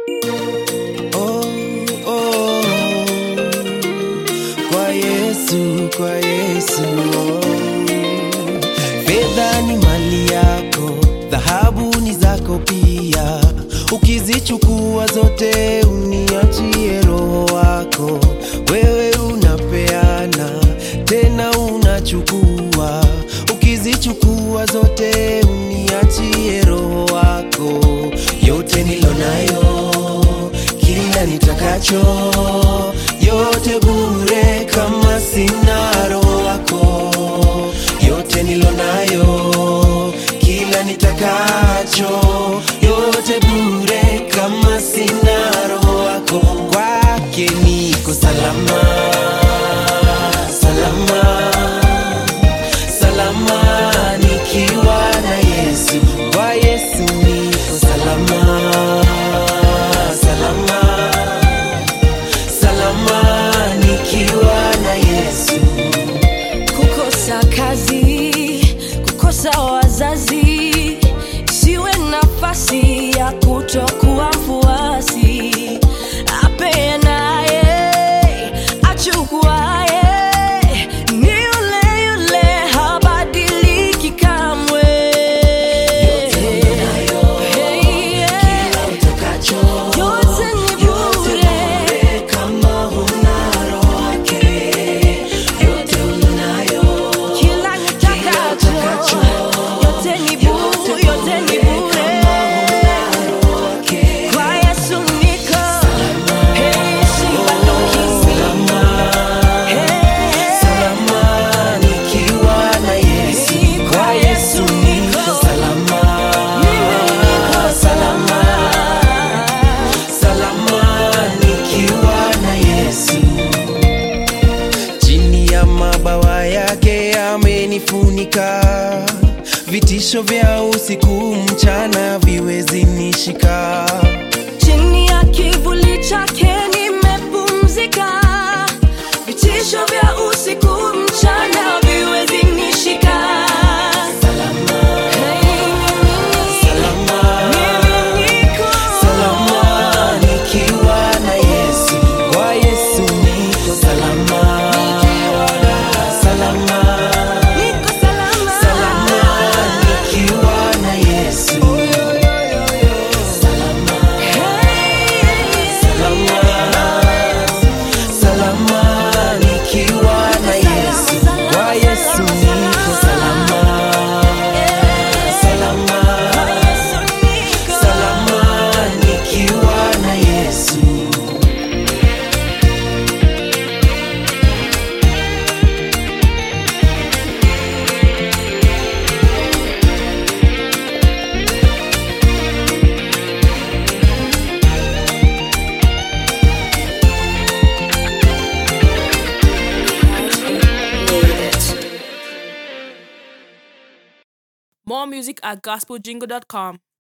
Oh, oh, kwa Yesu, kwa Yesu. Oh. Fedha ni mali yako, dhahabu ni zako pia. Ukizichukua zote uniachie roho wako. Wewe unapeana, tena unachukua. Ukizichukua zote uniachie roho wako. Yote nilonayo, kila nitakacho, yote bure kama sina roho wako. Yote nilonayo, kila nitakacho, yote bure kama sina roho wako. Kwake niko salama, salama, salama nikiwa na Yesu. Kwa Yesu niko salama, salama, salama nikiwa na Yesu. Kukosa kazi, kukosa wazazi, isiwe nafasi ya kutokuwa mfuasi. Apeanaye, achukuaye, ni yule yule, habadiliki kamwe. Yote unayo, kila utakacho, Yote ni bure kama huna roho wake. Yote unayo, kila nitakacho, yote ni bure, yote ni bure. Kwa Yesu niko, hey, sibanduki. salama nikiwa na Yesu. Kwa Yesu niko salama, salama, salama nikiwa na Yesu. Chini ya mabawa yake amenifunika, vitisho vya usiku mchana viwezi nishika. Chini ya kivuli chake nimepumzika, vitisho vya usiku mchana viwezi nishika. Salama, Mimi niko salama nikiwa na Yesu. Kwa Yesu niko salama, salama, niko salama. salama nikiwa na Yesu. Salama, salama, salama nikiwa na Yesu. Kwa Yesu niko salama, salama, salama nikiwa na Yesu. More music at gospeljingle.com.